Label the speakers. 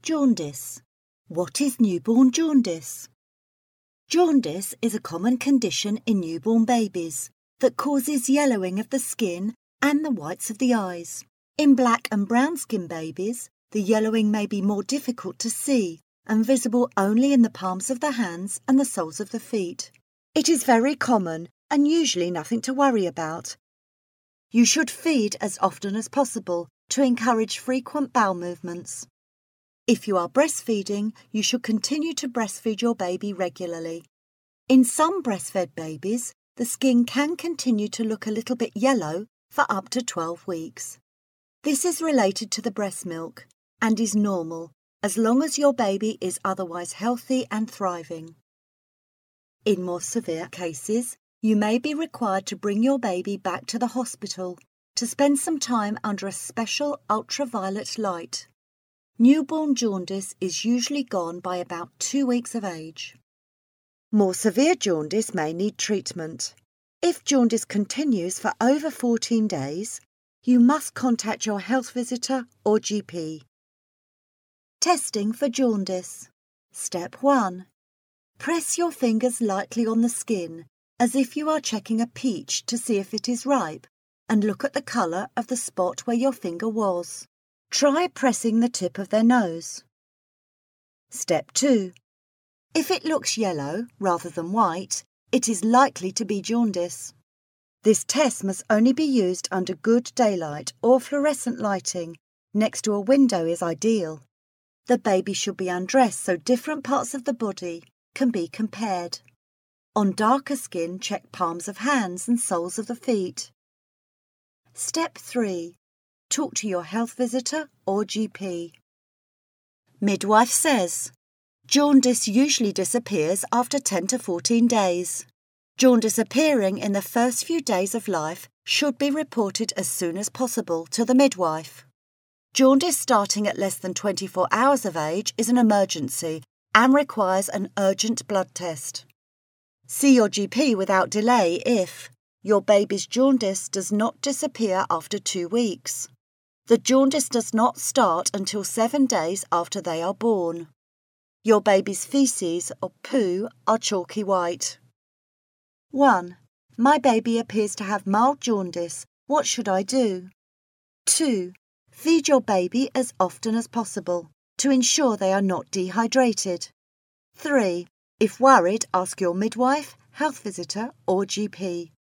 Speaker 1: Jaundice. What is newborn jaundice? Jaundice is a common condition in newborn babies that causes yellowing of the skin and the whites of the eyes. In black and brown skin babies, the yellowing may be more difficult to see and visible only in the palms of the hands and the soles of the feet. It is very common and usually nothing to worry about. You should feed as often as possible to encourage frequent bowel movements. If you are breastfeeding, you should continue to breastfeed your baby regularly. In some breastfed babies, the skin can continue to look a little bit yellow for up to 12 weeks. This is related to the breast milk and is normal as long as your baby is otherwise healthy and thriving. In more severe cases, you may be required to bring your baby back to the hospital to spend some time under a special ultraviolet light. Newborn jaundice is usually gone by about 2 weeks of age. More severe jaundice may need treatment. If jaundice continues for over 14 days, you must contact your health visitor or GP. Testing for jaundice. Step 1. Press your fingers lightly on the skin as if you are checking a peach to see if it is ripe, and look at the colour of the spot where your finger was. Try pressing the tip of their nose. Step 2. If it looks yellow rather than white, it is likely to be jaundice. This test must only be used under good daylight or fluorescent lighting. Next to a window is ideal. The baby should be undressed so different parts of the body can be compared. On darker skin, check palms of hands and soles of the feet. Step 3. Talk to your health visitor or GP. Midwife says, jaundice usually disappears after 10 to 14 days. Jaundice appearing in the first few days of life should be reported as soon as possible to the midwife. Jaundice starting at less than 24 hours of age is an emergency and requires an urgent blood test. See your GP without delay if your baby's jaundice does not disappear after 2 weeks. The jaundice does not start until 7 days after they are born. Your baby's feces or poo are chalky white. 1. My baby appears to have mild jaundice. What should I do? 2. Feed your baby as often as possible to ensure they are not dehydrated. 3. If worried, ask your midwife, health visitor or GP.